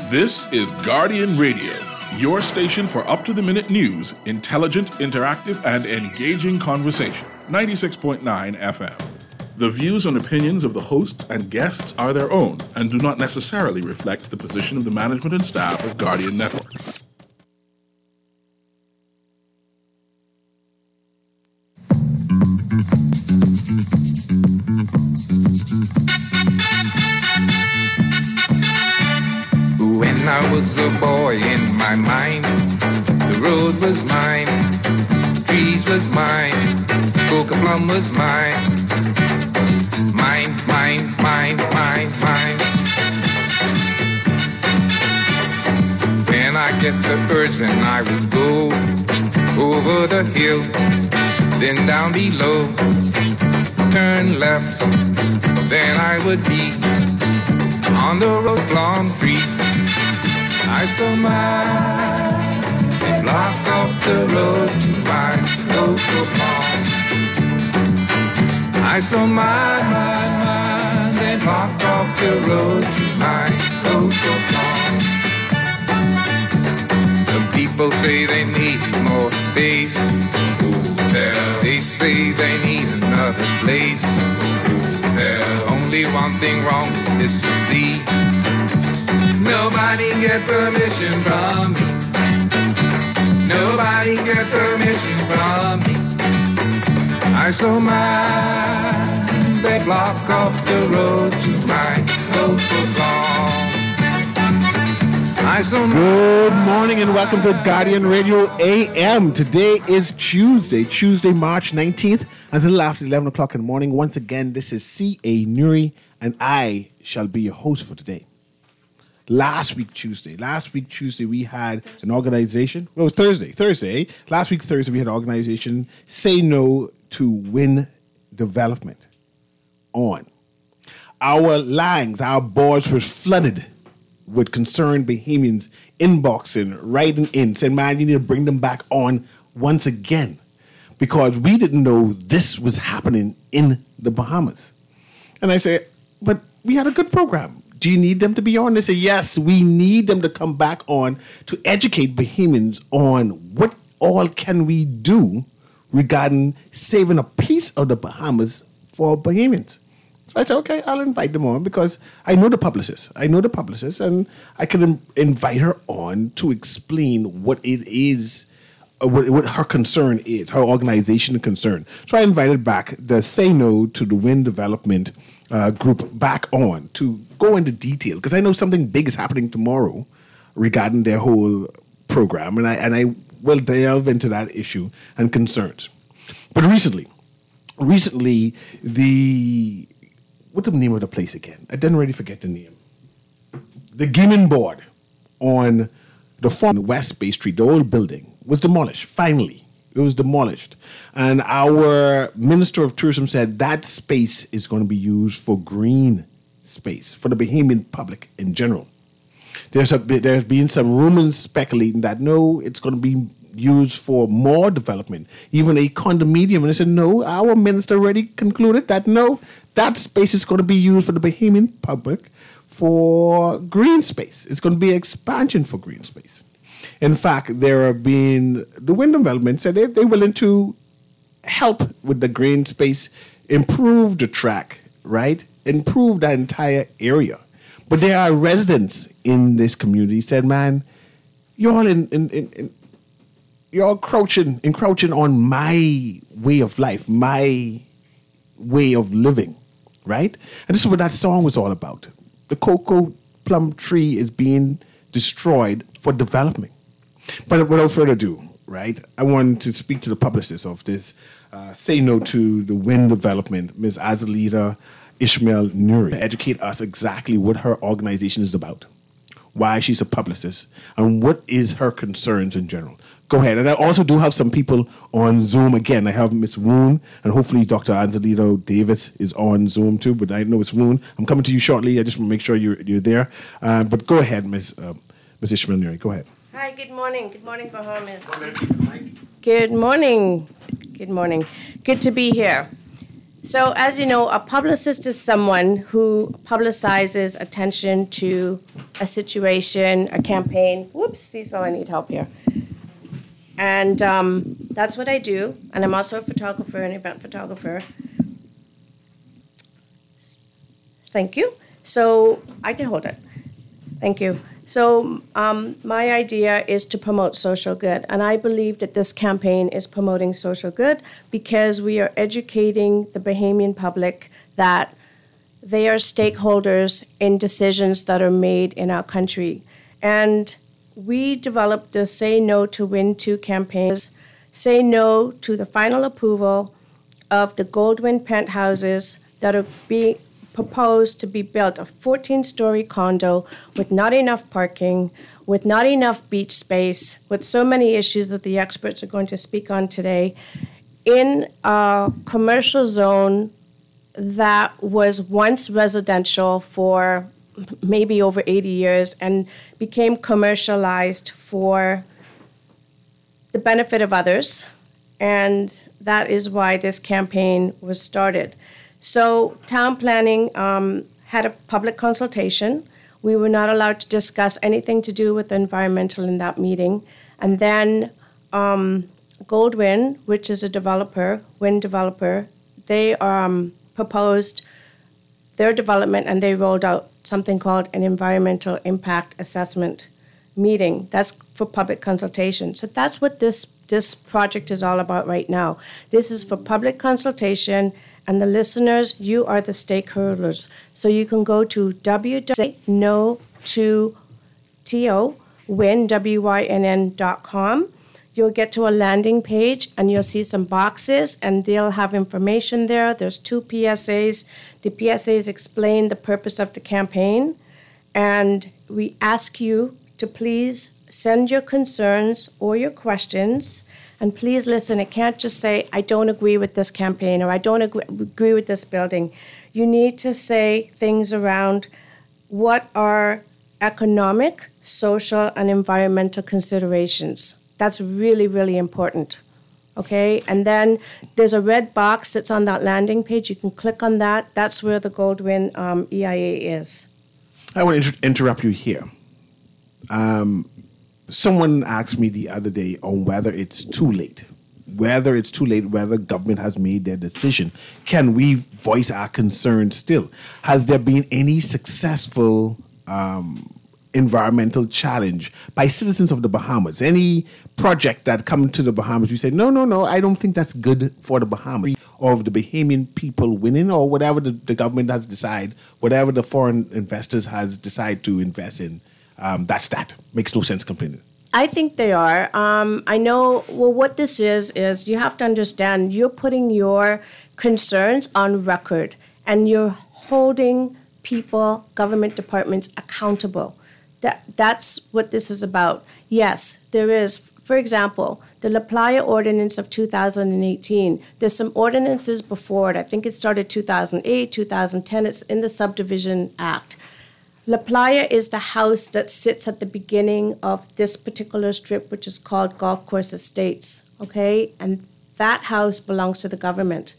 This is Guardian Radio, your station for up-to-the-minute news, intelligent, interactive, and engaging conversation. 96.9 FM. The views and opinions of the hosts and guests are their own and do not necessarily reflect the position of the management and staff of Guardian Network. When I was a boy, in my mind, the road was mine, trees was mine, Coca Plum was mine, mine, mine, mine, mine, mine. When I get the urge, then I would go over the hill, then down below, turn left, then I would be on the road, Plum Tree. I saw mine, they blocked off the road to my Coca Plum. I saw mine, they blocked off the road to my Coca Plum. Some people say they need more space. Hotel. They say they need another place. Hotel. Only one thing wrong with this, you see. Nobody get permission from me. Nobody get permission from me. I saw mine, they block off the road to my Coca Plum. I saw mine. Good morning and welcome to Guardian Radio AM. Today is Tuesday, March 19th, until after 11 o'clock in the morning. Once again, this is C.A. Nuri, and I shall be your host for today. Last week Tuesday, we had an organization. Well, it was Thursday. Last week, Thursday, we had an organization say no to wind development on. Our lines, our boards were flooded with concerned Bahamians inboxing, writing in, saying, man, you need to bring them back on once again because we didn't know this was happening in the Bahamas. And I say, but we had a good program. Do you need them to be on? They say, yes, we need them to come back on to educate Bahamians on what all can we do regarding saving a piece of the Bahamas for Bahamians. So I said, okay, I'll invite them on because I know the publicist. And I can invite her on to explain what it is, what her concern is, her organization is concerned. So I invited back the Say No to the Wind Development group back on to go into detail because I know something big is happening tomorrow regarding their whole program, and I will delve into that issue and concerns. But recently, what's the name of the place again? I didn't really forget the name. The gaming board on the former West Bay Street, the old building, was demolished. Finally, it was demolished. And our Minister of Tourism said that space is going to be used for green space, for the Bahamian public in general. There's been some rumors speculating that, no, it's going to be used for more development, even a condominium. And I said, no, our minister already concluded that, no, that space is going to be used for the Bahamian public for green space. It's going to be expansion for green space. In fact, the wind development said they're willing to help with the green space, improve the track, right? Improve that entire area. But there are residents in this community said, man, you're all you're encroaching on my way of life, my way of living, right? And this is what that song was all about. The cocoa plum tree is being destroyed for development. But without further ado, right, I want to speak to the publicist of this Say No to the Wind Development, Ms. Azalita Ishmael Nuri, to educate us exactly what her organization is about, why she's a publicist, and what is her concerns in general. Go ahead. And I also do have some people on Zoom again. I have Ms. Woon, and hopefully Dr. Angelito Davis is on Zoom too, but I know it's Woon. I'm coming to you shortly. I just want to make sure you're there. But go ahead, Ms. Ishmael Nuri. Go ahead. Hi, good morning. Good morning, Bahamas. Good morning. Good morning. Good to be here. So, as you know, a publicist is someone who publicizes attention to a situation, a campaign. Whoops, Cecil, I need help here. And that's what I do. And I'm also a photographer, an event photographer. Thank you. So, I can hold it. Thank you. So my idea is to promote social good, and I believe that this campaign is promoting social good because we are educating the Bahamian public that they are stakeholders in decisions that are made in our country. And we developed the Say No to Win 2 campaigns, say no to the final approval of the Goldwyn penthouses that are being proposed to be built, a 14-story condo with not enough parking, with not enough beach space, with so many issues that the experts are going to speak on today, in a commercial zone that was once residential for maybe over 80 years and became commercialized for the benefit of others. And that is why this campaign was started. So town planning had a public consultation. We were not allowed to discuss anything to do with environmental in that meeting. And then Goldwyn, which is a developer, wind developer, they proposed their development and they rolled out something called an environmental impact assessment meeting. That's for public consultation. So that's what this project is all about right now. This is for public consultation. And the listeners, you are the stakeholders. So you can go to www.wynn.com. You'll get to a landing page, and you'll see some boxes, and they'll have information there. There's 2 PSAs. The PSAs explain the purpose of the campaign. And we ask you to please send your concerns or your questions. And please listen, it can't just say, I don't agree with this campaign or I don't agree with this building. You need to say things around what are economic, social, and environmental considerations. That's really, really important. Okay? And then there's a red box that's on that landing page. You can click on that. That's where the Goldwyn EIA is. I want to interrupt you here. Someone asked me the other day on whether it's too late, whether government has made their decision. Can we voice our concerns still? Has there been any successful environmental challenge by citizens of the Bahamas? Any project that come to the Bahamas, you say, no, I don't think that's good for the Bahamas, or the Bahamian people winning, or whatever the government has decided, whatever the foreign investors has decided to invest in. That makes no sense complaining. I think they are. I know, well, what this is you have to understand you're putting your concerns on record and you're holding people, government departments accountable. That's what this is about. Yes, there is, for example, the La Playa Ordinance of 2018. There's some ordinances before it. I think it started 2008, 2010. It's in the Subdivision Act. La Playa is the house that sits at the beginning of this particular strip, which is called Golf Course Estates, okay? And that house belongs to the government.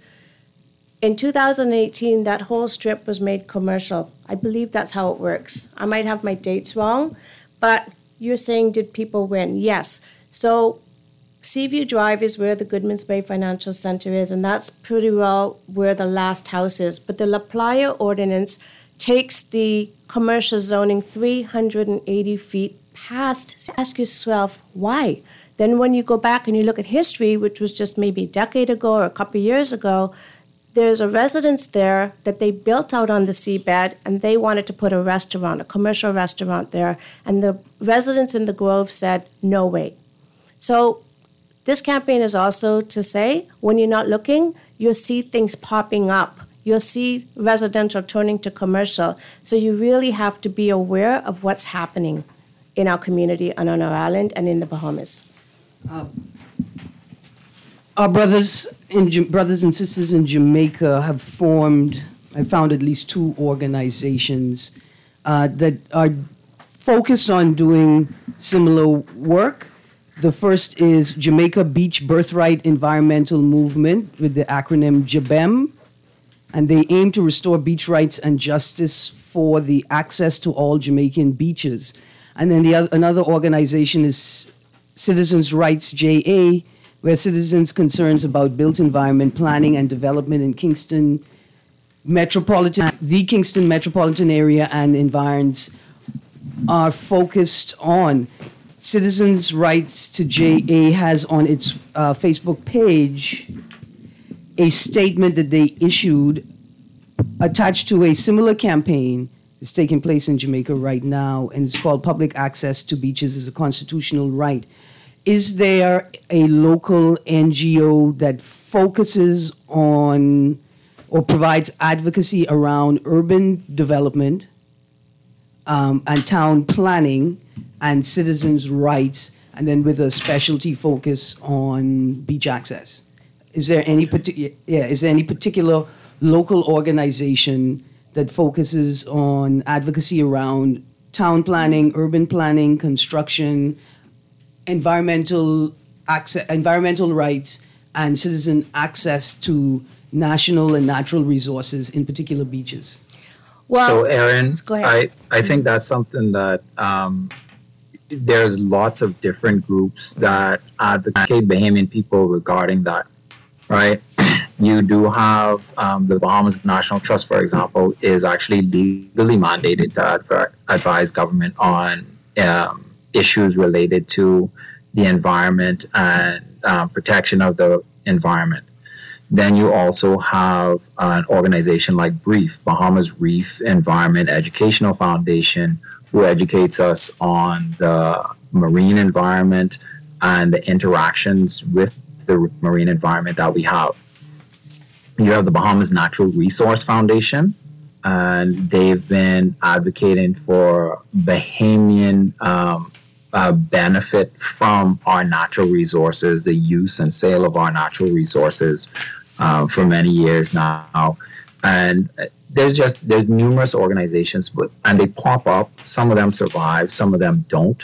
In 2018, that whole strip was made commercial. I believe that's how it works. I might have my dates wrong, but you're saying, did people win? Yes. So Seaview Drive is where the Goodmans Bay Financial Center is, and that's pretty well where the last house is. But the La Playa Ordinance takes the commercial zoning 380 feet past. Ask yourself, why? Then when you go back and you look at history, which was just maybe a decade ago or a couple of years ago, there's a residence there that they built out on the seabed, and they wanted to put a restaurant, a commercial restaurant there. And the residents in the Grove said, no way. So this campaign is also to say, when you're not looking, you'll see things popping up. You'll see residential turning to commercial. So you really have to be aware of what's happening in our community and on our island and in the Bahamas. Our brothers and sisters in Jamaica have formed, I found at least 2 organizations that are focused on doing similar work. The first is Jamaica Beach Birthright Environmental Movement with the acronym JABEM. and they aim to restore beach rights and justice for the access to all Jamaican beaches. And then another organization is Citizens Rights JA, where citizens' concerns about built environment planning and development in the Kingston metropolitan area and environs are focused on. Citizens Rights to JA has on its Facebook page a statement that they issued attached to a similar campaign that's taking place in Jamaica right now, and it's called Public Access to Beaches is a Constitutional Right. Is there a local NGO that focuses on or provides advocacy around urban development and town planning and citizens' rights, and then with a specialty focus on beach access? Is there any particular local organization that focuses on advocacy around town planning, urban planning, construction, environmental rights, and citizen access to national and natural resources, in particular beaches? Well, so Erin, go ahead. I think that's something that there's lots of different groups that advocate Bahamian people regarding that, right? You do have the Bahamas National Trust, for example, is actually legally mandated to advise government on issues related to the environment and protection of the environment. Then you also have an organization like BREEF, Bahamas Reef Environment Educational Foundation, who educates us on the marine environment and the interactions with the marine environment that we have. You have the Bahamas Natural Resource Foundation, and they've been advocating for Bahamian benefit from our natural resources, the use and sale of our natural resources for many years now. And there's numerous organizations, and they pop up. Some of them survive, some of them don't.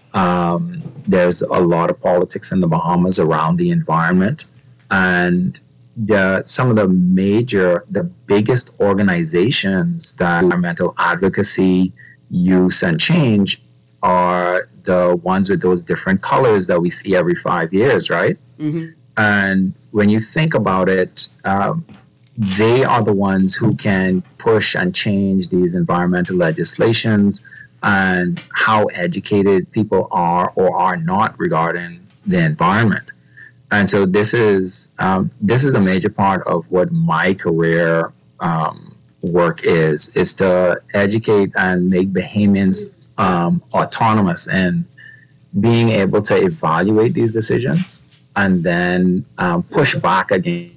There's a lot of politics in the Bahamas around the environment, and some of the biggest organizations that environmental advocacy, use, and change are the ones with those different colors that we see every 5 years, right? Mm-hmm. And when you think about it, they are the ones who can push and change these environmental legislations and how educated people are or are not regarding the environment. And so this is a major part of what my career work is to educate and make Bahamians autonomous and being able to evaluate these decisions and then push back again.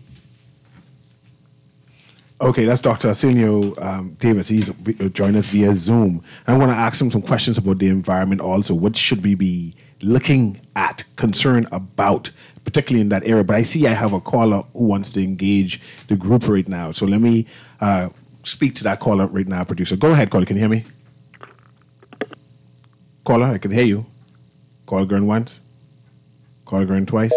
Okay, that's Dr. Arsenio Davis. He's joined us via Zoom. I want to ask him some questions about the environment also. What should we be looking at, concerned about, particularly in that area? But I see I have a caller who wants to engage the group right now. So let me speak to that caller right now, producer. Go ahead, caller. Can you hear me? Caller, I can hear you. Caller going once. Caller going twice.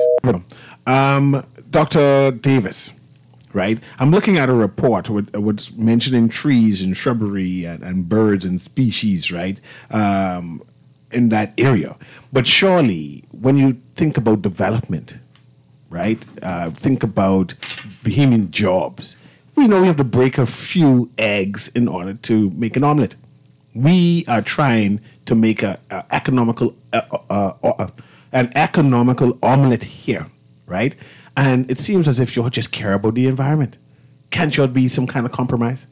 Dr. Davis, right? I'm looking at a report with mentioning trees and shrubbery and birds and species, right? In that area. But surely, when you think about development, right? Think about Bahamian jobs. We know we have to break a few eggs in order to make an omelet. We are trying to make an economical omelet here, right? And it seems as if you just care about the environment. Can't you be some kind of compromise?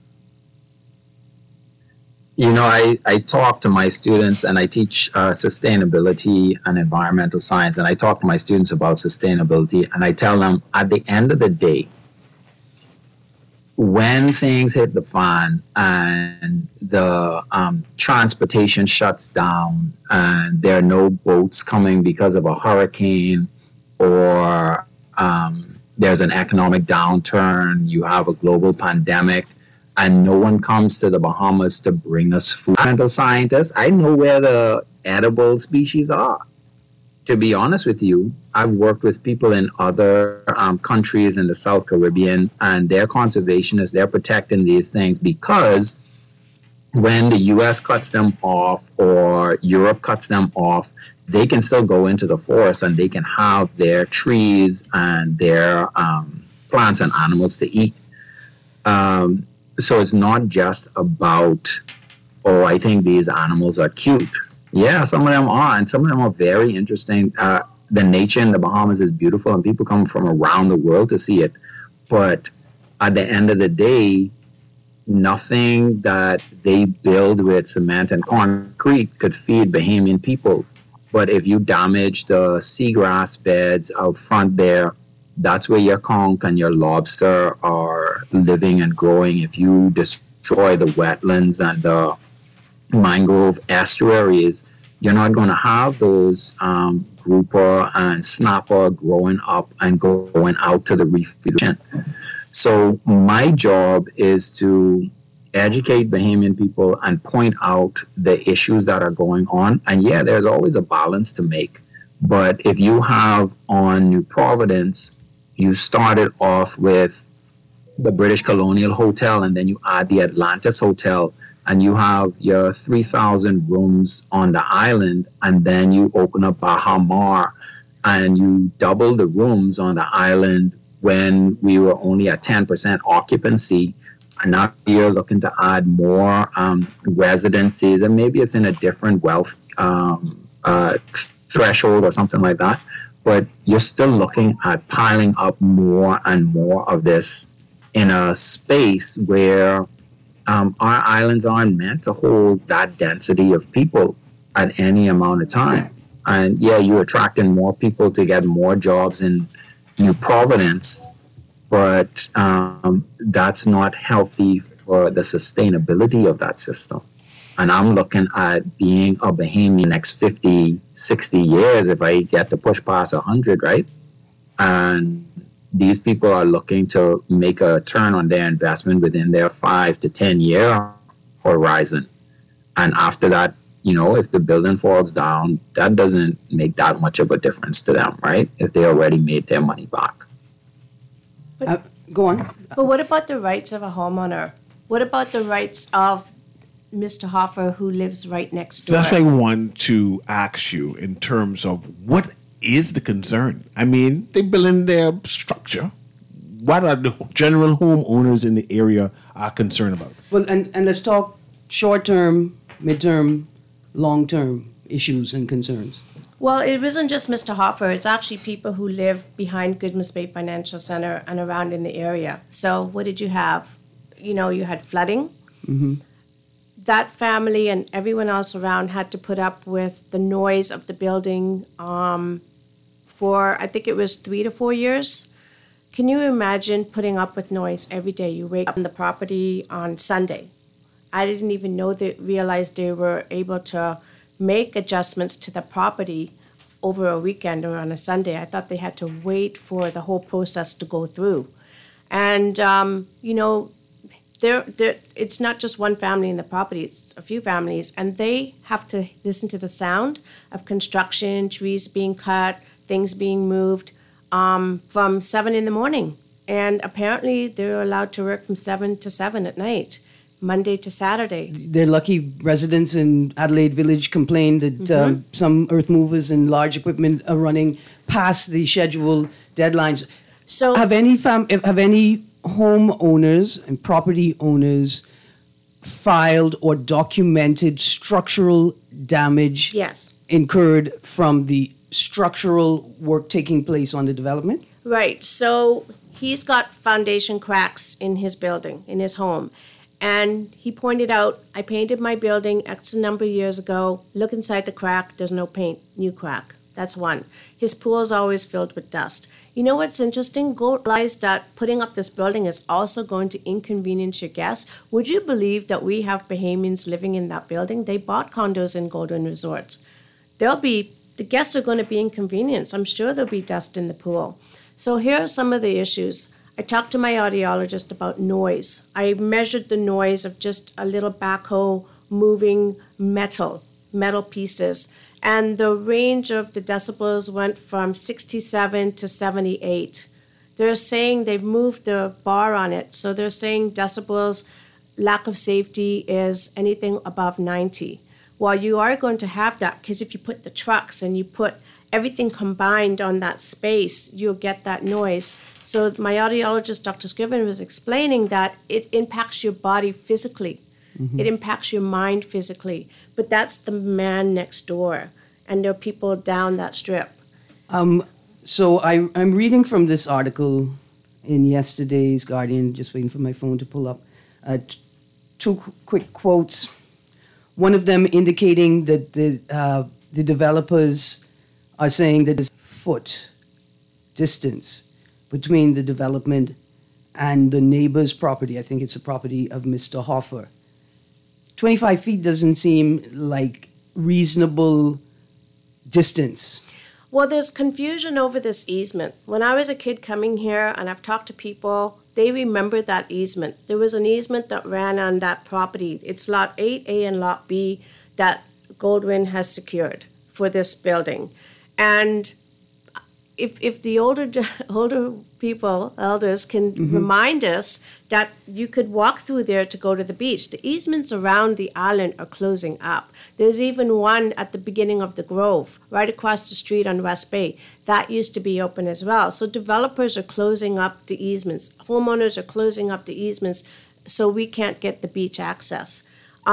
You know, I talk to my students, and I teach sustainability and environmental science, and I talk to my students about sustainability, and I tell them at the end of the day, when things hit the fan and the transportation shuts down and there are no boats coming because of a hurricane, or there's an economic downturn, you have a global pandemic, and no one comes to the Bahamas to bring us food. Environmental scientists, I know where the edible species are. to be honest with you, I've worked with people in other countries in the South Caribbean, and they're conservationists. They're protecting these things because when the U.S. cuts them off or Europe cuts them off, they can still go into the forest and they can have their trees and their plants and animals to eat. So it's not just about, oh, I think these animals are cute. Yeah, some of them are, and some of them are very interesting. The nature in the Bahamas is beautiful, and people come from around the world to see it. But at the end of the day, nothing that they build with cement and concrete could feed Bahamian people. But if you damage the seagrass beds out front there, that's where your conch and your lobster are living and growing. If you destroy the wetlands and the mangrove estuaries, you're not going to have those grouper and snapper growing up and going out to the reef. So my job is to educate Bahamian people and point out the issues that are going on. And yeah, there's always a balance to make. But if you have on New Providence, you started off with the British Colonial Hotel, and then you add the Atlantis Hotel, and you have your 3,000 rooms on the island, and then you open up Baha Mar, and you double the rooms on the island when we were only at 10% occupancy. And now you're looking to add more residencies, and maybe it's in a different wealth threshold or something like that. But you're still looking at piling up more and more of this in a space where our islands aren't meant to hold that density of people at any amount of time. And yeah, you're attracting more people to get more jobs in New Providence, but that's not healthy for the sustainability of that system. And I'm looking at being a Bahamian next 50, 60 years if I get to push past 100, right? And these people are looking to make a turn on their investment within their 5 to 10 year horizon. And after that, you know, if the building falls down, that doesn't make that much of a difference to them, right? If they already made their money back. Go on. But what about the rights of a homeowner? What about the rights of Mr. Hoffer, who lives right next door? That's what I want to ask you in terms of what is the concern. I mean, they build in their structure. What are the general homeowners in the area are concerned about? Well, and let's talk short-term, mid-term, long-term issues and concerns. Well, it wasn't just Mr. Hoffer. It's actually people who live behind Goodman's Bay Financial Center and around in the area. So what did you have? You know, you had flooding. Mm-hmm. That family and everyone else around had to put up with the noise of the building for, I think it was 3 to 4 years. Can you imagine putting up with noise every day? You wake up on the property on Sunday. I didn't even realize they were able to make adjustments to the property over a weekend or on a Sunday. I thought they had to wait for the whole process to go through. And, you know, it's not just one family in the property, it's a few families, and they have to listen to the sound of construction, trees being cut, things being moved from 7 in the morning. And apparently they're allowed to work from 7 to 7 at night, Monday to Saturday. Their lucky residents in Adelaide Village complained that some earth movers and large equipment are running past the scheduled deadlines. So have any homeowners and property owners filed or documented structural damage yes. incurred from the structural work taking place on the development? Right. So he's got foundation cracks in his building, in his home. And he pointed out, I painted my building X number of years ago. Look inside the crack. There's no paint. New crack. That's one. His pool is always filled with dust. You know what's interesting? Go realize that putting up this building is also going to inconvenience your guests. Would you believe that we have Bahamians living in that building? They bought condos in Goldwyn Resorts. The guests are going to be inconvenienced. I'm sure there'll be dust in the pool. So here are some of the issues. I talked to my audiologist about noise. I measured the noise of just a little backhoe moving metal metal pieces. And the range of the decibels went from 67 to 78. They're saying they've moved the bar on it. So they're saying decibels, lack of safety is anything above 90. Well, you are going to have that because if you put the trucks and you put everything combined on that space, you'll get that noise. So my audiologist, Dr. Scriven, was explaining that it impacts your body physically. Mm-hmm. It impacts your mind physically. But that's the man next door. And there are people down that strip. So I'm reading from this article in yesterday's Guardian, just waiting for my phone to pull up. Two quick quotes. One of them indicating that the developers are saying that there's a foot distance between the development and the neighbor's property. I think it's the property of Mr. Hoffer. 25 feet doesn't seem like reasonable distance. Well, there's confusion over this easement. When I was a kid coming here, and I've talked to people, they remember that easement. There was an easement that ran on that property. It's Lot 8A and Lot B that Goldwyn has secured for this building. And if the older people, elders, can remind us that you could walk through there to go to the beach. The easements around the island are closing up. There's even one at the beginning of the Grove, right across the street on West Bay. That used to be open as well. So developers are closing up the easements. Homeowners are closing up the easements so we can't get the beach access.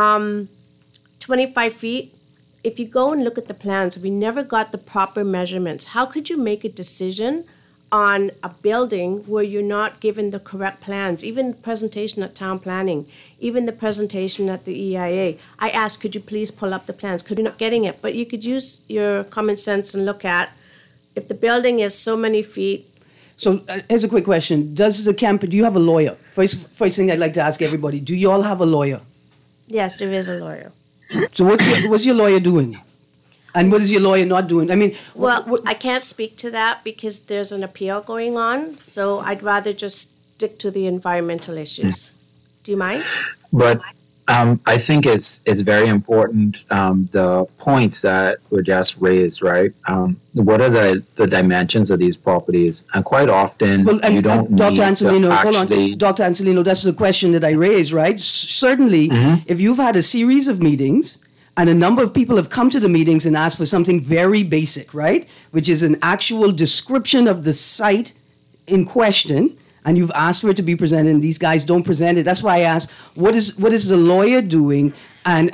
25 feet. If you go and look at the plans, we never got the proper measurements. How could you make a decision on a building where you're not given the correct plans? Even the presentation at town planning, even the presentation at the EIA. I asked, could you please pull up the plans? Because you're not getting it. But you could use your common sense and look at, if the building is so many feet. So here's a quick question. Do you have a lawyer? First thing I'd like to ask everybody, do you all have a lawyer? Yes, there is a lawyer. So what's your lawyer doing? And what is your lawyer not doing? I mean, I can't speak to that because there's an appeal going on. So I'd rather just stick to the environmental issues. Do you mind? But I think it's very important, the points that were just raised, right? What are the dimensions of these properties? And quite often, you don't Dr. need Ancelino, to actually... hold on. Dr. Ancelino, that's the question that I raised, right? Certainly, if you've had a series of meetings and a number of people have come to the meetings and asked for something very basic, right? Which is an actual description of the site in question, and you've asked for it to be presented, and these guys don't present it. That's why I asked, what is the lawyer doing? And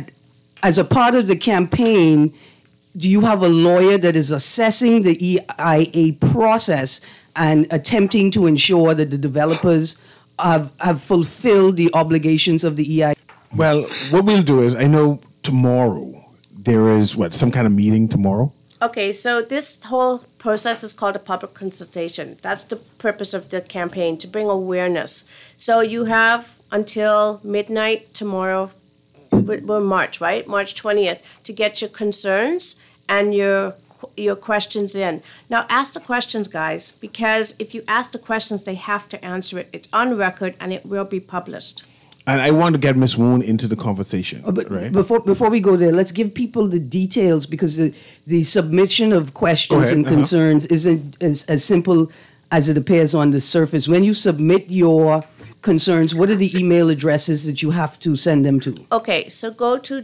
as a part of the campaign, do you have a lawyer that is assessing the EIA process and attempting to ensure that the developers have fulfilled the obligations of the EIA? Well, what we'll do is, I know tomorrow there is, some kind of meeting tomorrow? Okay, so this whole process is called a public consultation. That's the purpose of the campaign, to bring awareness. So you have until midnight tomorrow, we're March, right? March 20th, to get your concerns and your questions in. Now, ask the questions, guys, because if you ask the questions, they have to answer it. It's on record, and it will be published. And I want to get Ms. Woon into the conversation. But right? before we go there, let's give people the details, because the submission of questions and concerns isn't as simple as it appears on the surface. When you submit your concerns, what are the email addresses that you have to send them to? Okay, so go to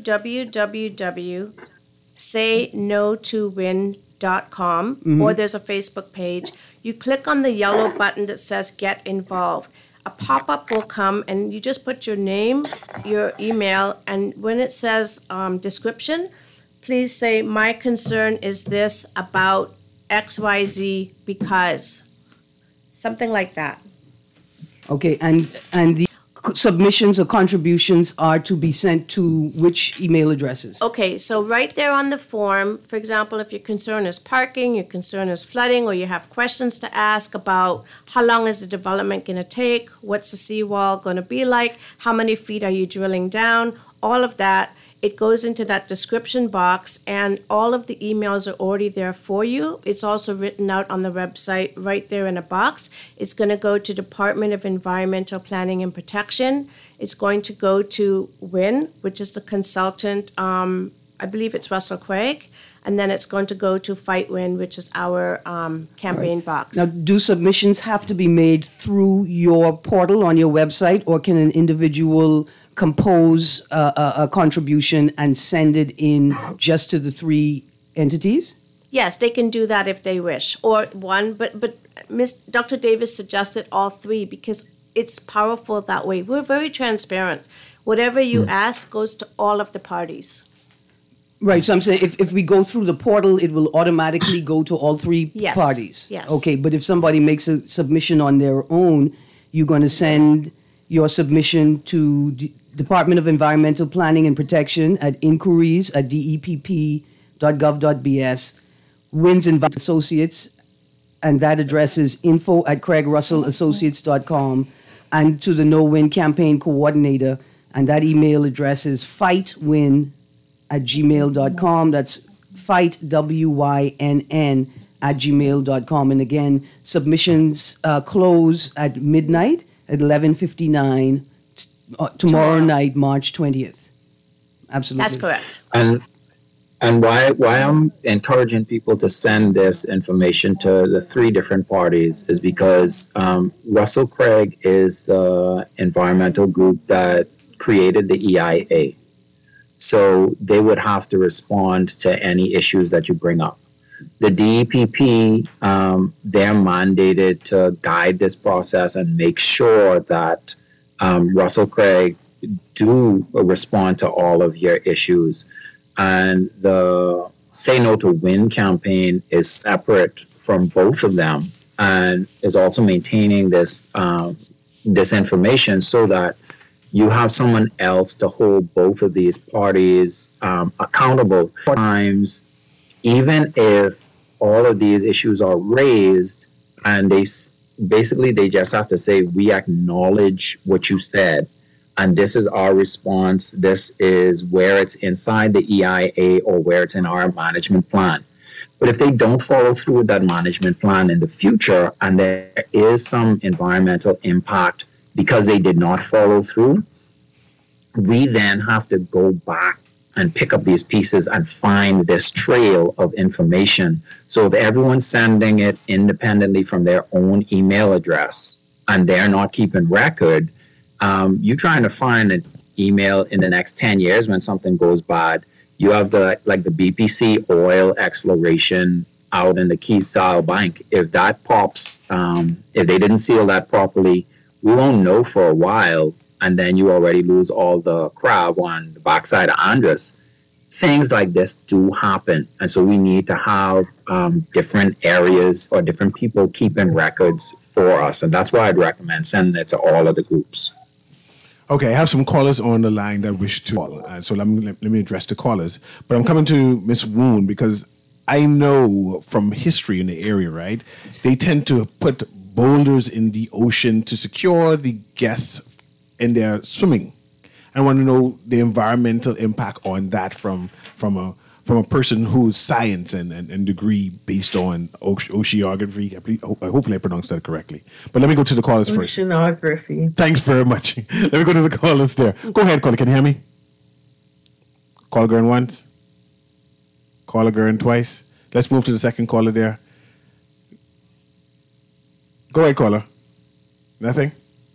www.saynotowin.com, or there's a Facebook page. You click on the yellow button that says Get Involved. A pop-up will come, and you just put your name, your email, and when it says description, please say, my concern is this about XYZ because. Something like that. Okay, and the submissions or contributions are to be sent to which email addresses? Okay, so right there on the form, for example, if your concern is parking, your concern is flooding, or you have questions to ask about how long is the development going to take, what's the seawall going to be like, how many feet are you drilling down, all of that, it goes into that description box, and all of the emails are already there for you. It's also written out on the website right there in a box. It's going to go to Department of Environmental Planning and Protection. It's going to go to WIN, which is the consultant I believe it's Russell Craig, and then it's going to go to Fight Win, which is our campaign box. Now, do submissions have to be made through your portal on your website, or can an individual compose a contribution and send it in just to the 3 entities? Yes, they can do that if they wish, or one. But Dr. Davis suggested all 3 because it's powerful that way. We're very transparent. Whatever you ask goes to all of the parties. Right. So I'm saying if we go through the portal, it will automatically go to all 3 Yes, parties. yes. Okay. But if somebody makes a submission on their own, you're going to send your submission to Department of Environmental Planning and Protection at inquiries@depp.gov.bs, Wins and Associates, and that address is info@CraigRussellAssociates.com, and to the No Win Campaign Coordinator, and that email address is fightwin@gmail.com. That's fight, WYNN, @gmail.com. And again, submissions close at midnight at 11:59 tomorrow night, March 20th. Absolutely. That's correct. And why I'm encouraging people to send this information to the 3 different parties is because Russell Craig is the environmental group that created the EIA. So they would have to respond to any issues that you bring up. The DEPP, they're mandated to guide this process and make sure that Russell Craig do respond to all of your issues. And the Say No to Win campaign is separate from both of them and is also maintaining this this information so that you have someone else to hold both of these parties accountable. Times, even if all of these issues are raised and they just have to say, we acknowledge what you said, and this is our response. This is where it's inside the EIA or where it's in our management plan. But if they don't follow through with that management plan in the future, and there is some environmental impact because they did not follow through, we then have to go back and pick up these pieces and find this trail of information. So if everyone's sending it independently from their own email address and they're not keeping record, you're trying to find an email in the next 10 years when something goes bad. You have the BPC oil exploration out in the Keys-Sile Bank. If that pops, if they didn't seal that properly, we won't know for a while, and then you already lose all the crab on the backside of Andros. Things like this do happen, and so we need to have different areas or different people keeping records for us, and that's why I'd recommend sending it to all of the groups. Okay, I have some callers on the line that wish to call, so let me address the callers. But I'm coming to Miss Woon because I know from history in the area, right? They tend to put boulders in the ocean to secure the guests in their swimming. I want to know the environmental impact on that from a person whose science and degree based on oceanography. Hopefully I pronounced that correctly. But let me go to the callers first. Oceanography. Thanks very much. Let me go to the callers there. Go ahead, caller. Can you hear me? Caller going once. Caller going twice. Let's move to the second caller there. Go ahead, caller. Nothing?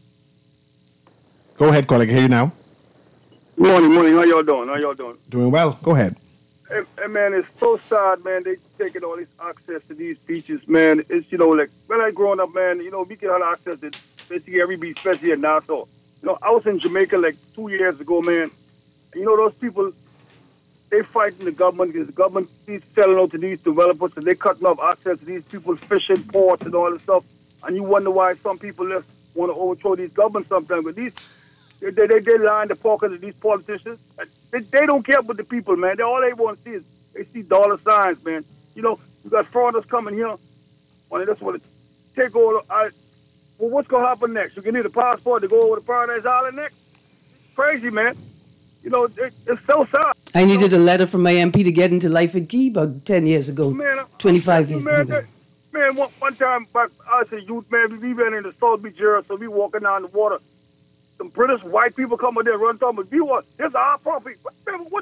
Go ahead, caller. I can hear you now. Morning. How y'all doing? Doing well. Go ahead. Hey, man, it's so sad, man. They taking all this access to these beaches, man. It's, like, when I growing up, man, we get all access to basically every beach, especially in Nassau. I was in Jamaica like 2 years ago, man. And, those people, they fighting the government because the government keeps selling out to these developers and they cutting off access to these people's fishing ports and all this stuff. And you wonder why some people just want to overthrow these governments sometimes. But they line the pockets of these politicians. They don't care about the people, man. All they want to see is they see dollar signs, man. You got foreigners coming here. They just want to take over. Well, what's going to happen next? You can need a passport to go over to Paradise Island next? Crazy, man. It's so sad. I needed a letter from my MP to get into Lyford Key about 10 years ago, man, 25 years ago. Man, one time back, I was a youth, man, we went in the South Beach area, so we walking down the water. Some British white people come up there, run talking about, this is our property. Man, what?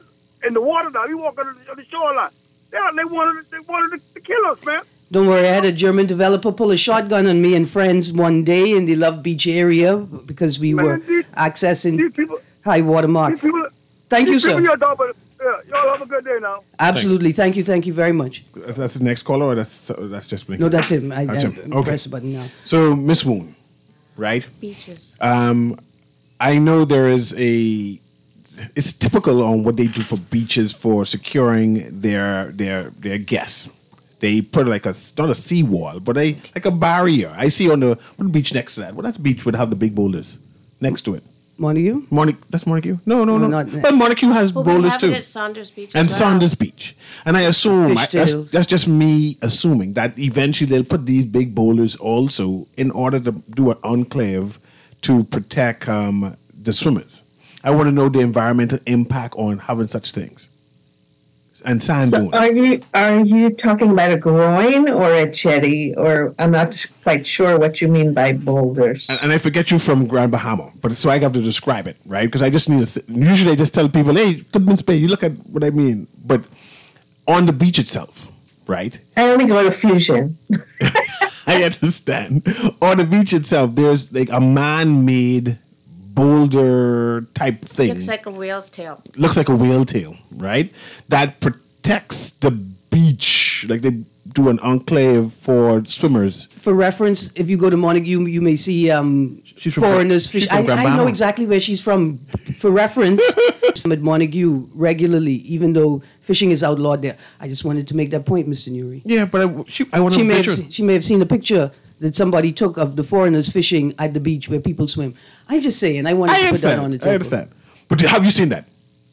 in the water now. We walk on the shoreline. They wanted to kill us, man. Don't worry, I had a German developer pull a shotgun on me and friends one day in the Love Beach area because we were accessing high water mark. Thank you, sir. Y'all have a good day now. Absolutely. Thank you very much. That's the next caller, or that's just me? No, that's him. That's him. I'm Okay. press the button now. So, Miss Woon, right? Beaches. I know there is it's typical on what they do for beaches for securing their guests. They put like not a seawall, but like a barrier. I see on the beach next to that. Well, that's the beach would have the big boulders next to it. Montague? That's Montague? No. not But Montague has Well, boulders we have too. it at Saunders Beach And as well. Saunders Beach. And I assume, Fishtails. that's just me assuming, that eventually they'll put these big boulders also in order to do an enclave to protect the swimmers. I want to know the environmental impact on having such things. And sand So dunes. are you talking about a groin or a jetty? Or I'm not quite sure what you mean by boulders. And I forget you from Grand Bahama, but so I have to describe it, right? Because I just need to. Usually, I just tell people, "Hey, Goodman's Bay, you look at what I mean." But on the beach itself, right? I only go to Fusion. I understand. On the beach itself, there's like a man-made boulder type thing. Looks like a whale's tail. Looks like a whale tail, right? That protects the beach. Like they do an enclave for swimmers. For reference, if you go to Montague, you may see She's from foreigners she's fish. from I Grand know Bahama. exactly where she's from. For reference, I'm at Montague regularly, even though fishing is outlawed there. I just wanted to make that point, Mr. Newry. Yeah, but I want to She may have seen a picture that somebody took of the foreigners fishing at the beach where people swim. I'm just saying, I wanted to put that on the table. I understand. But have you seen that?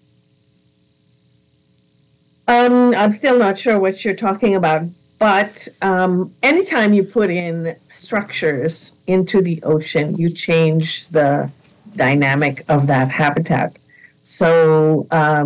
I'm still not sure what you're talking about, but anytime you put in structures into the ocean, you change the dynamic of that habitat. So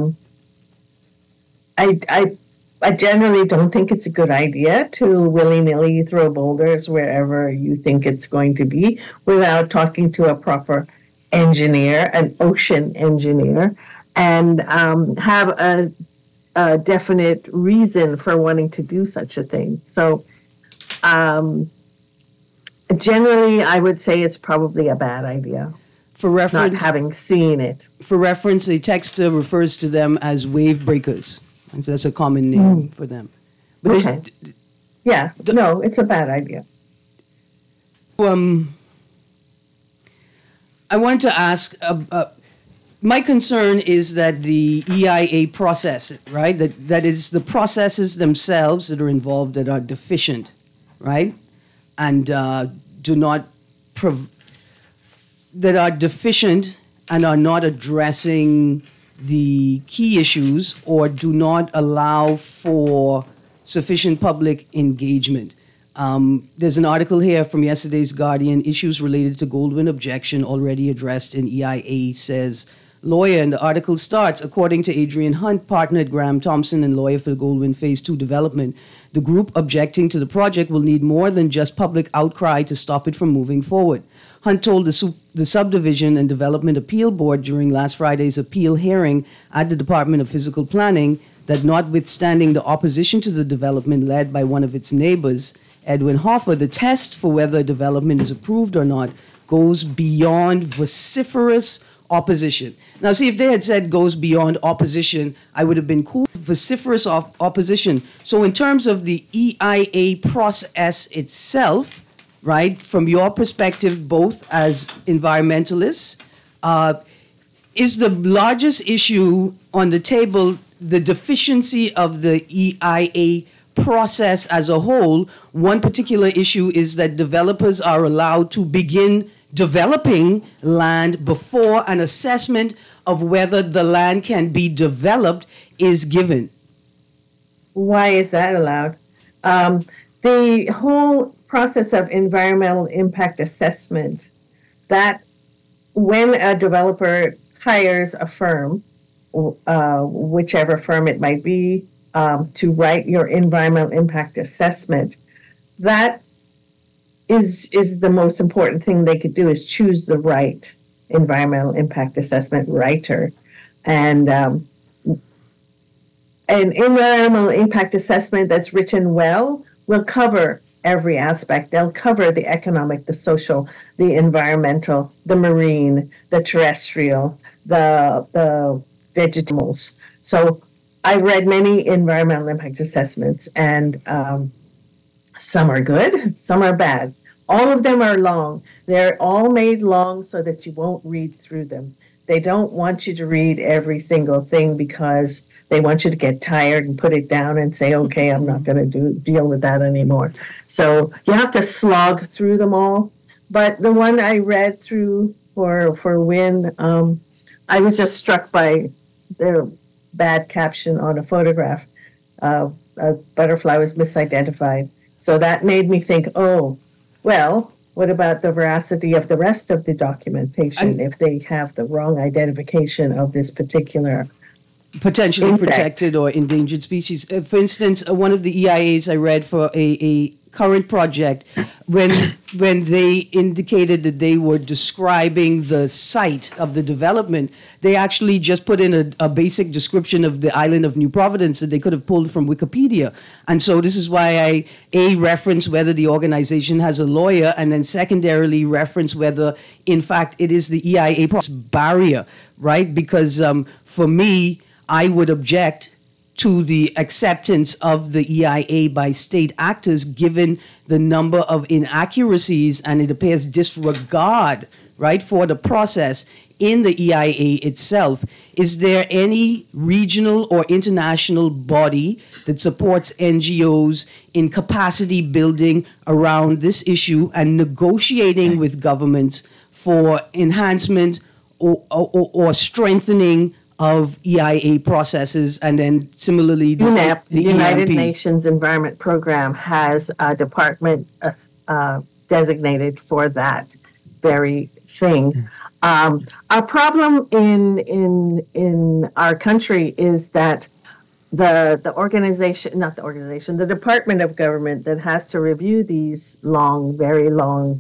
I generally don't think it's a good idea to willy-nilly throw boulders wherever you think it's going to be without talking to a proper engineer, an ocean engineer, and have a definite reason for wanting to do such a thing. So generally, I would say it's probably a bad idea, For not reference, having seen it. a texter refers to them as wave breakers. And so that's a common name for them. But Okay. Yeah, no, it's a bad idea. I want to ask, my concern is that the EIA process, right, that is the processes themselves that are involved that are deficient, right, and that are deficient and are not addressing the key issues or do not allow for sufficient public engagement. There's an article here from yesterday's Guardian, issues related to Goldwyn objection already addressed in EIA, says lawyer, and the article starts, according to Adrian Hunt, partner at Graham Thompson and lawyer for the Goldwyn Phase 2 development, the group objecting to the project will need more than just public outcry to stop it from moving forward. Hunt told the Subdivision and Development Appeal Board during last Friday's appeal hearing at the Department of Physical Planning that notwithstanding the opposition to the development led by one of its neighbors, Edwin Hoffer, the test for whether development is approved or not goes beyond vociferous opposition. Now, see, if they had said goes beyond opposition, I would have been cool. Vociferous opposition. So in terms of the EIA process itself, right, from your perspective, both as environmentalists, is the largest issue on the table the deficiency of the EIA process as a whole? One particular issue is that developers are allowed to begin developing land before an assessment of whether the land can be developed is given. Why is that allowed? The whole process of environmental impact assessment, that when a developer hires a firm, whichever firm it might be, to write your environmental impact assessment, that is the most important thing they could do, is choose the right environmental impact assessment writer. And an environmental impact assessment that's written well will cover every aspect. They'll cover the economic, the social, the environmental, the marine, the terrestrial, the vegetables. So I read many environmental impact assessments, and some are good, some are bad. All of them are long. They're all made long so that you won't read through them. They don't want you to read every single thing because they want you to get tired and put it down and say, okay, I'm not going to deal with that anymore. So you have to slog through them all. But the one I read through for WIN, I was just struck by the bad caption on a photograph. A butterfly was misidentified. So that made me think, oh, well, what about the veracity of the rest of the documentation if they have the wrong identification of this particular potentially insect? Protected or endangered species? For instance, one of the EIAs I read for a current project, when they indicated that they were describing the site of the development, they actually just put in a basic description of the island of New Providence that they could have pulled from Wikipedia. And so this is why I reference whether the organization has a lawyer, and then secondarily reference whether, in fact, it is the EIA barrier, right? Because for me, I would object to the acceptance of the EIA by state actors, given the number of inaccuracies and it appears disregard, right, for the process in the EIA itself. Is there any regional or international body that supports NGOs in capacity building around this issue and negotiating with governments for enhancement or strengthening of EIA processes? And then similarly, UNEP, the United EMP. Nations Environment Program, has a department designated for that very thing. Our problem in our country is that the Department of Government that has to review these very long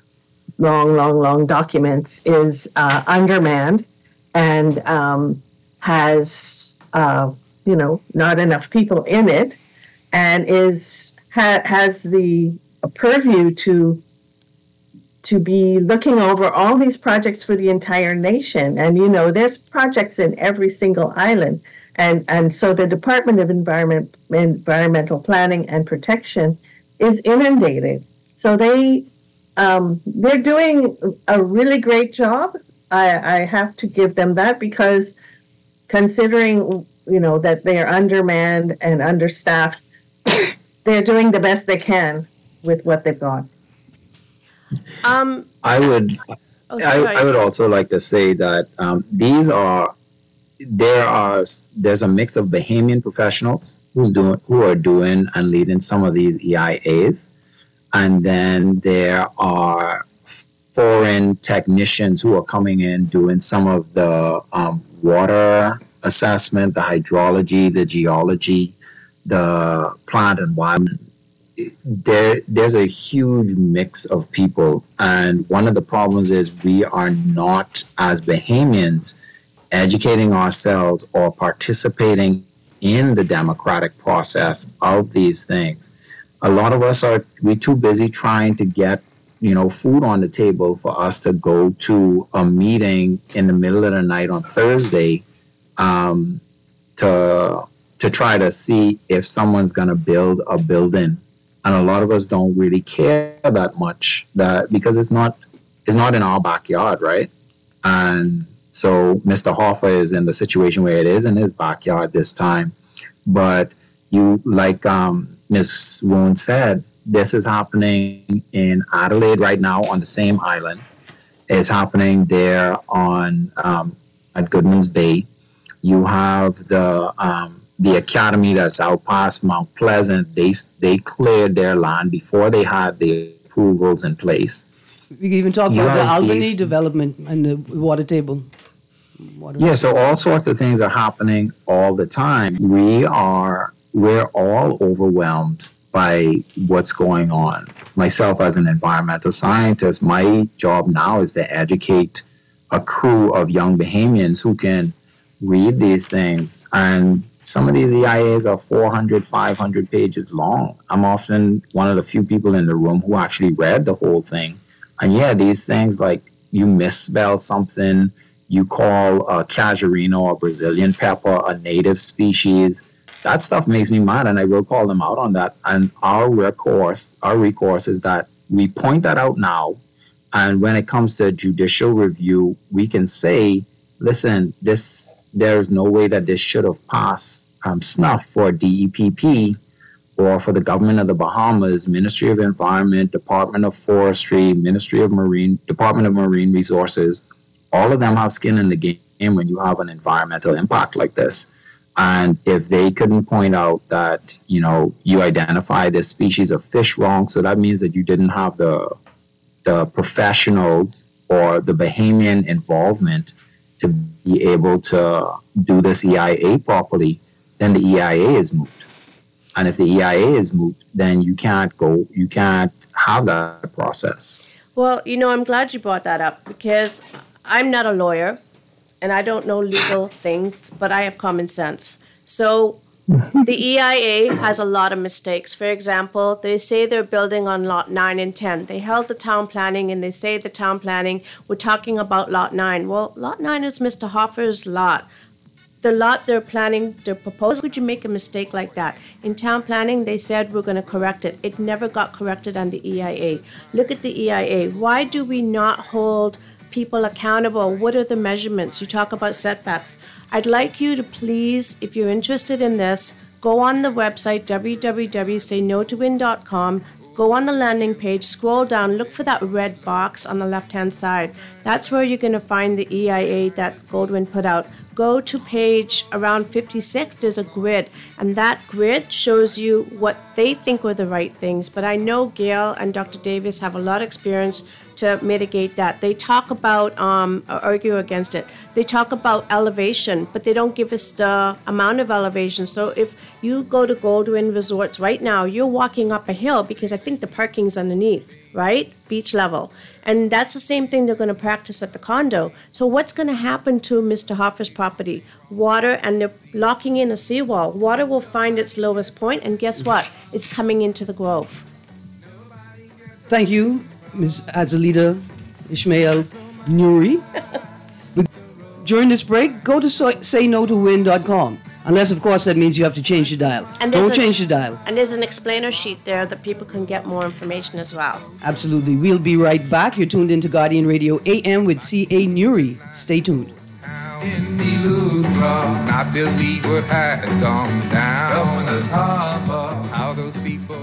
documents is undermanned, and has not enough people in it, and has the purview to be looking over all these projects for the entire nation. And there's projects in every single island, and so the Department of Environmental Planning and Protection is inundated. So they're doing a really great job. I have to give them that, because considering, that they are undermanned and understaffed, they're doing the best they can with what they've got. I would also like to say that there's a mix of Bahamian professionals who are doing and leading some of these EIAs, and then there are foreign technicians who are coming in doing some of the water assessment, the hydrology, the geology, the plant environment. There's a huge mix of people, and one of the problems is we are not, as Bahamians, educating ourselves or participating in the democratic process of these things. A lot of us we're too busy trying to get food on the table for us to go to a meeting in the middle of the night on Thursday to try to see if someone's going to build a building. And a lot of us don't really care that much, because it's not in our backyard, right? And so Mr. Hoffa is in the situation where it is in his backyard this time. But like Ms. Woon said, this is happening in Adelaide right now on the same island. It's happening there at Goodman's Bay. You have the academy that's out past Mount Pleasant. They cleared their land before they had the approvals in place. We can even talk about the Albany development and the water table. Yeah, so all sorts of things are happening all the time. We're all overwhelmed by what's going on. Myself, as an environmental scientist, my job now is to educate a crew of young Bahamians who can read these things and some of these EIAs are 400, 500 pages long. I'm often one of the few people in the room who actually read the whole thing. And yeah, these things like you misspell something, you call a casuarina or Brazilian pepper a native species. That stuff makes me mad, and I will call them out on that. And our recourse is that we point that out now. And when it comes to judicial review, we can say, listen, there's no way that this should have passed snuff for DEPP or for the government of the Bahamas, Ministry of Environment, Department of Forestry, Department of Marine Resources. All of them have skin in the game when you have an environmental impact like this. And if they couldn't point out that, you identify this species of fish wrong, so that means that you didn't have the professionals or the Bahamian involvement to be able to do this EIA properly, then the EIA is moot. And if the EIA is moot, then you can't have that process. Well, I'm glad you brought that up because I'm not a lawyer and I don't know legal things, but I have common sense. So the EIA has a lot of mistakes. For example, they say they're building on lot 9 and 10. They held the town planning and they say the town planning, we're talking about lot 9. Well, lot 9 is Mr. Hoffer's lot. The lot they're proposing, would you make a mistake like that? In town planning, they said we're going to correct it. It never got corrected on the EIA. Look at the EIA. Why do we not hold people accountable? What are the measurements? You talk about setbacks. I'd like you to please, if you're interested in this, go on the website, www.saynotowind.com, go on the landing page, scroll down, look for that red box on the left-hand side. That's where you're going to find the EIA that Goldwind put out. Go to page around 56, there's a grid, and that grid shows you what they think were the right things. But I know Gail and Dr. Davis have a lot of experience to mitigate that. They talk about, argue against it. They talk about elevation, but they don't give us the amount of elevation. So if you go to Goldwind Resorts right now, you're walking up a hill because I think the parking's underneath, right? Beach level. And that's the same thing they're going to practice at the condo. So what's going to happen to Mr. Hoffer's property? Water, and they're locking in a seawall. Water will find its lowest point, and guess what? It's coming into the Grove. Thank you, Ms. Azalita Ishmael Nuri. During this break, go to saynotowind.com. Unless, of course, that means you have to change your dial. Don't change your dial. And there's an explainer sheet there that people can get more information as well. Absolutely. We'll be right back. You're tuned into Guardian Radio AM with C.A. Nuri. Stay tuned. I believe what had gone down. How those people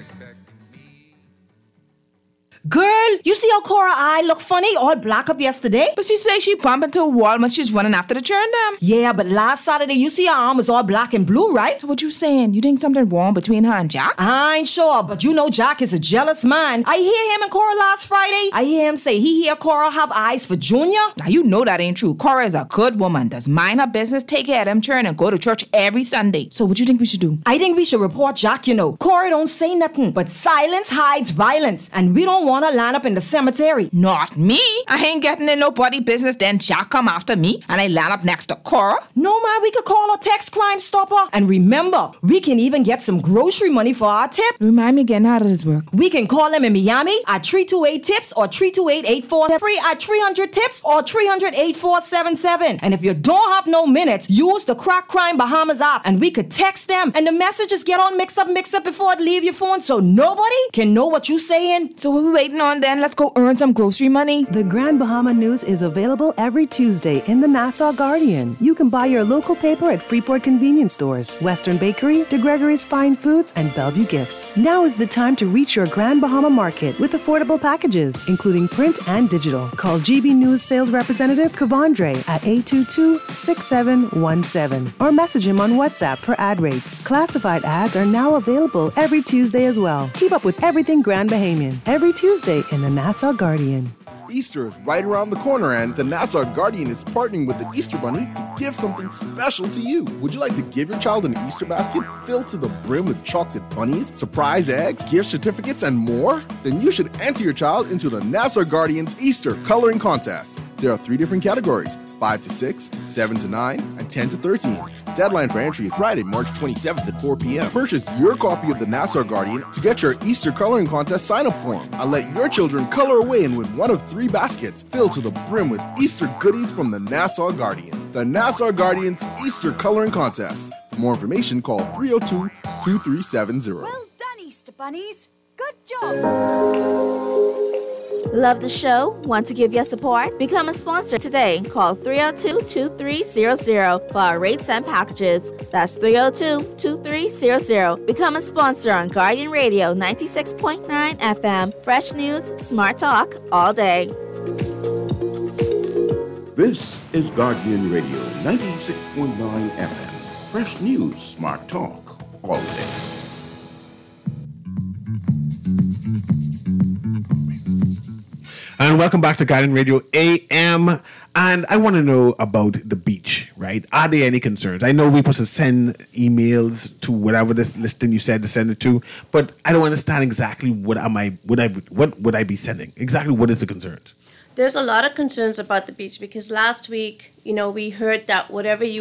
Girl, you see how Cora eye look funny, all black up yesterday? But she say she bumped into a wall when she's running after the churn dam. Yeah, but last Saturday, you see her arm was all black and blue, right? So what you saying? You think something wrong between her and Jack? I ain't sure, but you know Jack is a jealous man. I hear him and Cora last Friday. I hear him say he hear Cora have eyes for Junior. Now you know that ain't true. Cora is a good woman, does mind her business, take care of them churn, and go to church every Sunday. So what you think we should do? I think we should report Jack, Cora don't say nothing, but silence hides violence, and we don't want to line up in the cemetery. Not me. I ain't getting in nobody business. Then Jack come after me and I land up next to Cora. No, man, we could call a text Crime Stopper. And remember, we can even get some grocery money for our tip. Remind me again, how does this work? We can call them in Miami at 328-TIPS or 328-84. Free at 300-TIPS or 300-8477. And if you don't have no minutes, use the Crack Crime Bahamas app and we could text them and the messages get all mixed up before it leave your phone so nobody can know what you saying. So what we waiting on then? Let's go earn some grocery money. The Grand Bahama News is available every Tuesday in the Nassau Guardian. You can buy your local paper at Freeport Convenience Stores, Western Bakery, De Gregory's Fine Foods, and Bellevue Gifts. Now is the time to reach your Grand Bahama Market with affordable packages, including print and digital. Call GB News sales representative Kavandre at 822-6717 or message him on WhatsApp for ad rates. Classified ads are now available every Tuesday as well. Keep up with everything Grand Bahamian every Tuesday in the Nassau Guardian. Easter is right around the corner and the Nassau Guardian is partnering with the Easter Bunny to give something special to you. Would you like to give your child an Easter basket filled to the brim with chocolate bunnies, surprise eggs, gift certificates, and more? Then you should enter your child into the Nassau Guardian's Easter Coloring Contest. There are 3 different categories: 5 to 6, 7 to 9, and 10 to 13. Deadline for entry is Friday, March 27th at 4 p.m. Purchase your copy of the Nassau Guardian to get your Easter coloring contest sign-up form and let your children color away and win one of 3 baskets filled to the brim with Easter goodies from the Nassau Guardian. The Nassau Guardian's Easter Coloring Contest. For more information, call 302-2370. Well done, Easter Bunnies. Good job. Love the show? Want to give your support? Become a sponsor today. Call 302-2300 for our rates and packages. That's 302-2300. Become a sponsor on Guardian Radio 96.9 FM. Fresh news, smart talk, all day. This is Guardian Radio 96.9 FM. Fresh news, smart talk, all day. And welcome back to Guardian Radio AM. And I want to know about the beach, right? Are there any concerns? I know we're supposed to send emails to whatever this listing you said to send it to, but I don't understand exactly what would I be sending? Exactly what is the concerns? There's a lot of concerns about the beach because last week, we heard that whatever you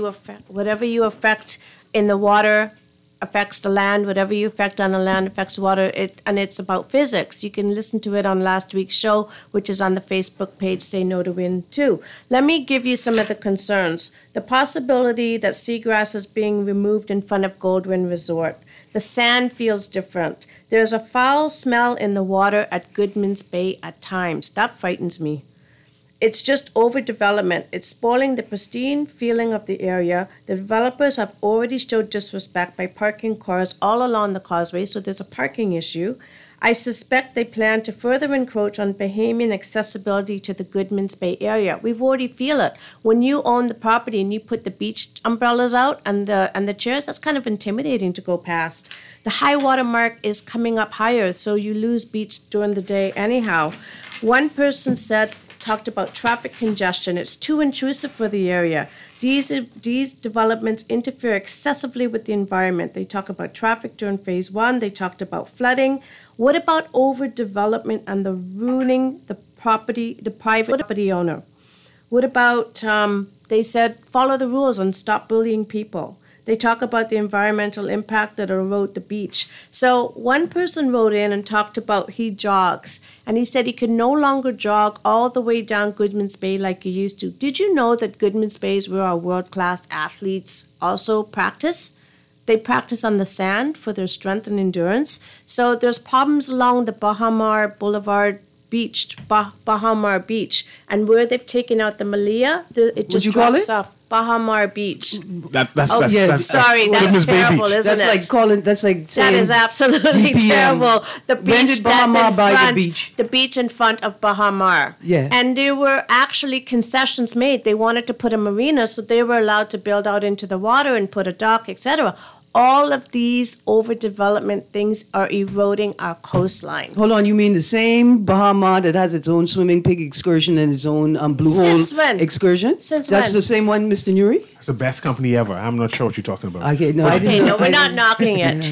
affect in the water affects the land, whatever you affect on the land affects water, and it's about physics. You can listen to it on last week's show, which is on the Facebook page, Say No to Wind 2. Let me give you some of the concerns. The possibility that seagrass is being removed in front of Goldwyn Resort. The sand feels different. There's a foul smell in the water at Goodman's Bay at times. That frightens me. It's just overdevelopment. It's spoiling the pristine feeling of the area. The developers have already showed disrespect by parking cars all along the causeway, so there's a parking issue. I suspect they plan to further encroach on Bahamian accessibility to the Goodman's Bay area. We've already feel it. When you own the property and you put the beach umbrellas out and the chairs, that's kind of intimidating to go past. The high water mark is coming up higher, so you lose beach during the day anyhow. One person talked about traffic congestion. It's too intrusive for the area. These developments interfere excessively with the environment. They talk about traffic during phase 1. They talked about flooding. What about overdevelopment and the ruining the private property owner? What about, they said, follow the rules and stop bullying people. They talk about the environmental impact that erode the beach. So one person wrote in and talked about he jogs, and he said he could no longer jog all the way down Goodman's Bay like he used to. Did you know that Goodman's Bay is where our world-class athletes also practice? They practice on the sand for their strength and endurance. So there's problems along the Baha Mar Boulevard Beach, Baha Mar Beach, and where they've taken out the Malia, it just drops off. Baha Mar Beach. That's sorry, that's terrible, isn't it? That's like saying that is absolutely GPM. Terrible. The beach when did Baha Mar buy the beach in front of Baha Mar. Yeah. And there were actually concessions made. They wanted to put a marina, so they were allowed to build out into the water and put a dock, etc. All of these overdevelopment things are eroding our coastline. Hold on, you mean the same Baha Mar that has its own swimming pig excursion and its own Blue Hole excursion? Since That's when? the same one, Mr. Nuri? It's the best company ever. I'm not sure what you're talking about. Okay, no, I didn't know. We're not knocking it.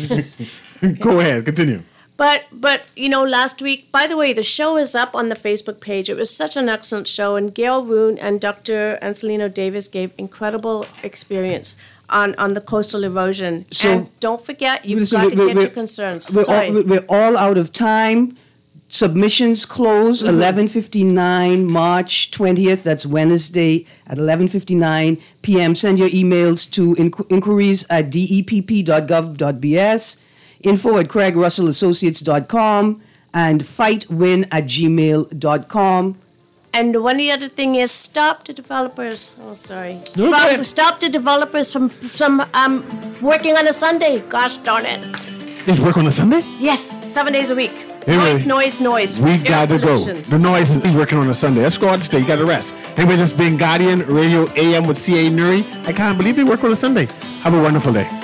Go ahead, continue. But last week, by the way, the show is up on the Facebook page. It was such an excellent show, and Gail Roon and Dr. Ancelino Davis gave incredible experience on the coastal erosion. So, and don't forget, you've got to get your concerns. We're all out of time. Submissions close 11:59 March 20th. That's Wednesday at 11:59 p.m. Send your emails to inquiries@depp.gov.bs, info@CraigRussellAssociates.com, and fightwin@gmail.com. And one other thing is stop the developers. Oh, sorry. Okay. Stop the developers from working on a Sunday. Gosh darn it. They work on a Sunday? Yes, 7 days a week. Anyway, Noise. We Air gotta pollution. go. The noise is working on a Sunday. Let's go out today. You gotta rest. Anyway, this has been Guardian Radio AM with C.A. Nuri. I can't believe they work on a Sunday. Have a wonderful day.